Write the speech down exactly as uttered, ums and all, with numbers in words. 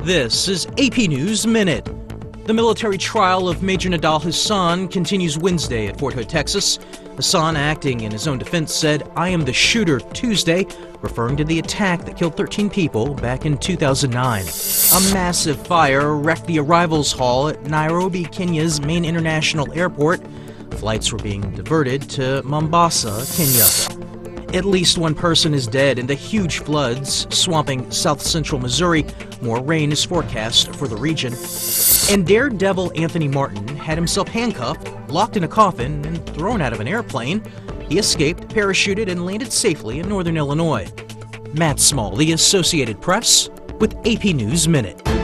This is A P News Minute. The military trial of Major Nidal Hasan continues Wednesday at Fort Hood, Texas. Hasan, acting in his own defense, said, "I am the shooter," Tuesday, referring to the attack that killed thirteen people back in two thousand nine. A massive fire wrecked the arrivals hall at Nairobi, Kenya's main international airport. Flights were being diverted to Mombasa, Kenya. At least one person is dead in the huge floods swamping south-central Missouri. More rain is forecast for the region. And daredevil Anthony Martin had himself handcuffed, locked in a coffin, and thrown out of an airplane. He escaped, parachuted, and landed safely in northern Illinois. Matt Small, The Associated Press, with A P News Minute.